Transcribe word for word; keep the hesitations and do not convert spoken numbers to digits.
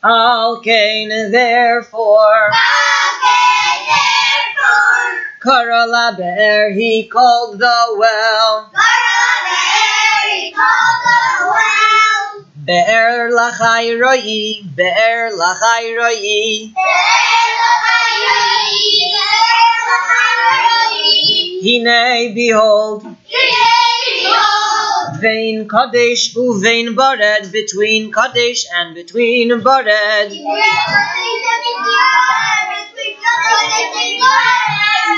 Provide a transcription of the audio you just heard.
Al kain, therefore, Kara la be'er, he called the well. Be'er lachai roi, be'er lachai roi. Hine, behold, vein kadesh uvein bared, between kadesh and between bared.